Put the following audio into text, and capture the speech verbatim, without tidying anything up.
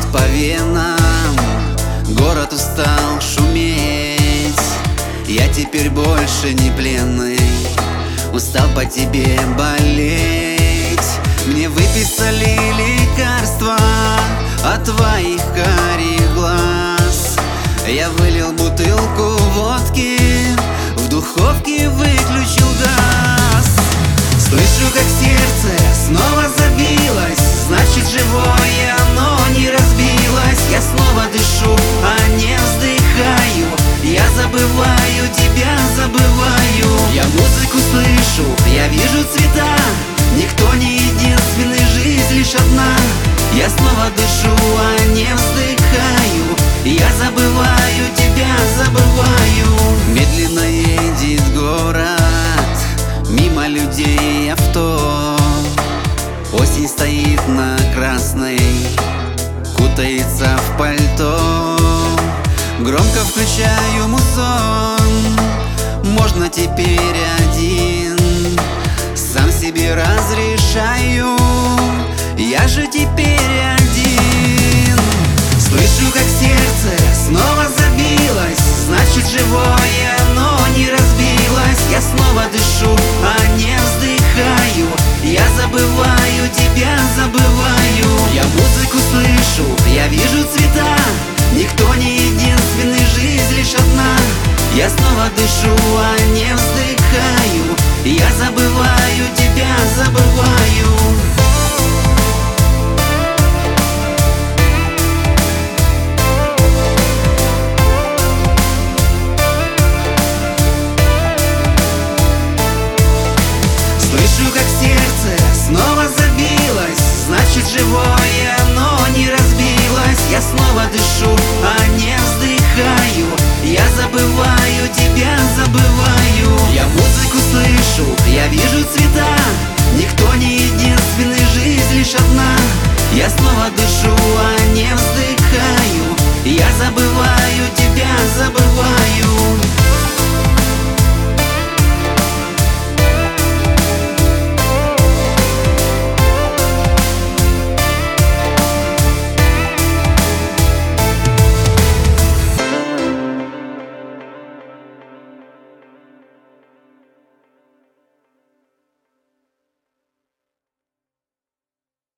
по венам, город устал шуметь. Я теперь больше не пленный, устал по тебе болеть. Мне выписали лекарства от твоих карих глаз. Я вылил бутылку водки, в духовке выключил газ. Слышу, как сердце снова забилось, значит, живое оно не разбилось. Я снова дышу, а не вздыхаю. Я забываю тебя, забываю. Я музыку слышу, я вижу цвета. Никто не единственный, жизнь лишь одна. Я снова дышу, а не вздыхаю. Я забываю тебя, забываю. Медленно едет город, мимо людей авто. Осень стоит на красной, кутается в пальто. Громко включаю мусон, можно теперь один. Сам себе разрешаю, я же теперь один. Слышу, как сердце снова забилось, значит, живое оно не разбилось. Я снова дышу, а не вздыхаю. Я забываю тебя, забываю. Я музыку слышу, я вижу цвета. Никто не единственный, жизнь лишь одна. Я снова дышу, а не вздыхаю. Я забываю тебя, забываю. Слышу, как сердце снова забилось, значит, живое оно не разбилось. Я снова дышу, а не вздыхаю. Я забываю тебя, забываю. Я музыку слышу, я вижу цвета. Никто не единственный, жизнь лишь одна. Я снова дышу, а не вздыхаю. Я забываю тебя, забываю.